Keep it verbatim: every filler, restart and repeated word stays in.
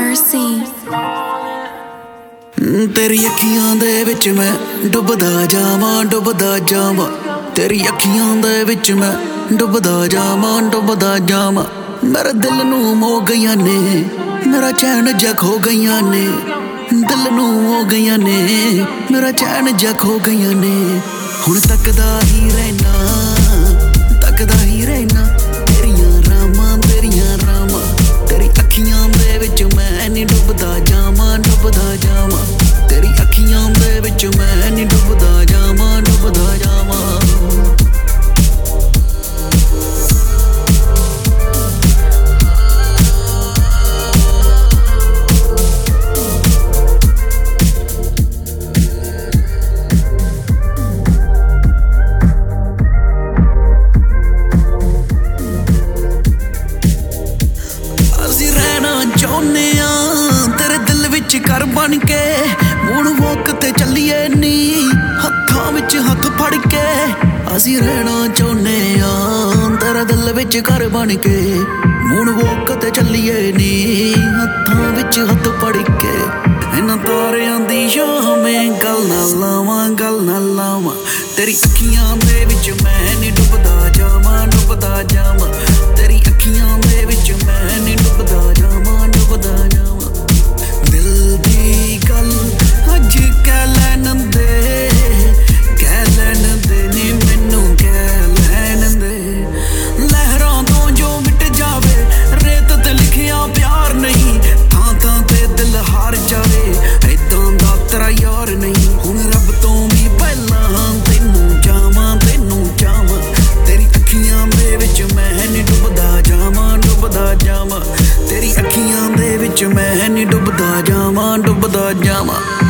Mercy. तेरी अखियां दे विच मैं डुबदा जावां डुबदा जावां तेरी अखियां दे विच मैं डुबदा जावां डुबदा जावां मेरे दिल नू मोह गईयां ने मेरा चैन जा खो गईयां ने दिल नू हो गईयां ने मेरा चैन जा खो गईयां ने हुण तकदा ही रहना तकदा ही रहना तेरियां रामां तेरियां रामां तेरी अखियां दे विच मैं नी डुबदा जावां डुबदा जावां तेरी अखियां दे विच मैं नी डुबदा जावां डुबदा जावां तेरे दिल विच घर बन के मून वॉक ते चलिए नी हत्थां विच हत्थ फड़ के असी रहना चाहुंदे आ तेरे दिल विच घर बन के मून वॉक ते चलिए नी हत्थां विच हत्थ फड़ के इन्हां तारियां दी शामें गल ना लावां गल ना लावां तेरी अखियां दे विच मैं नी डुबदा जावां डुबदा जावां तेरी अखियां दे विच मैं नी डुबदा जावां डुबदा जावां दिल दी गल अज कह लैन दे कह लैन दे नी मैनू कह लैन दे लहरां तो जो मिट जावे रेत ते लिखिया प्यार नहीं थां थां ते दिल हार जावे ऐदां दा तेरा यार नहीं हुण रब तो भी पहलां तैनू जावां तैनू जावां तेरी अखियां दे विच मैं नी डुबदा जावां डुबदा जावां तेरी अखियां दे विच मैं नी डुबदा जावां डुबदा जावां